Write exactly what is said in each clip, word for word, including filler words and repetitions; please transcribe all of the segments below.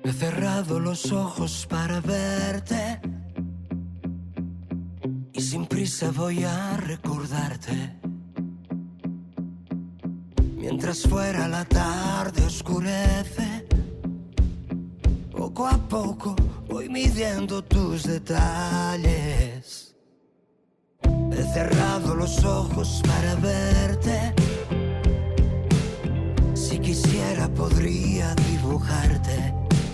He cerrado los ojos para verte y sin prisa voy a recordarte. Mientras fuera la tarde oscurece, poco a poco voy midiendo tus detalles. He cerrado los ojos para verte. Si quisiera podría dibujarte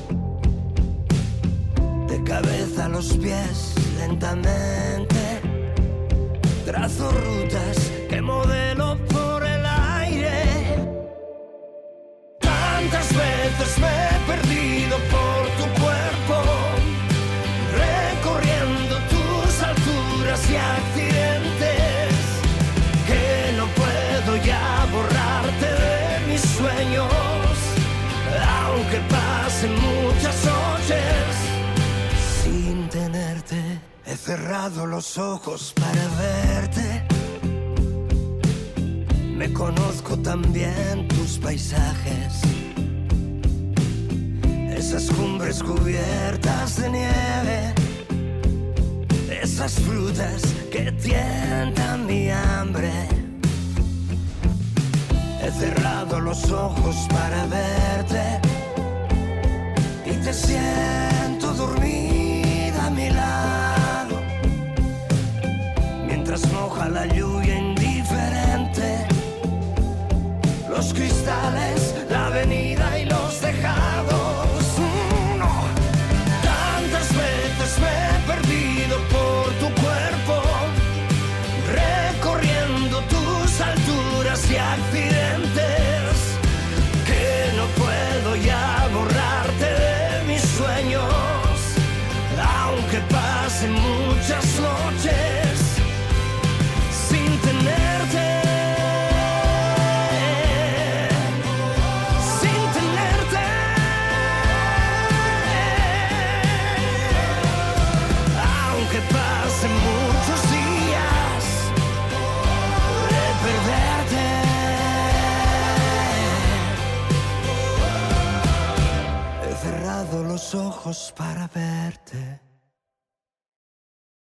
de cabeza a los pies lentamente. Trazo rutas que modelo por el aire. Tantas veces me he perdido por tu cuerpo, recorriendo tus alturas y accidentes, que no puedo ya borrarte de mis sueños, aunque pasen muchas noches sin tenerte. He cerrado los ojos para verte. Me conozco también tus paisajes, esas cumbres cubiertas de nieve, esas frutas que tientan mi hambre. He cerrado los ojos para verte y te siento dormida a mi lado, mientras moja la lluvia indiferente los cristales, la avenida y los tejados. Mm, no. Tantas veces me he perdido por tu cuerpo, recorriendo tus alturas y accidentes, que no puedo ya borrarte de mis sueños, aunque pasen muchas noches sin tenerte. Los ojos para verte.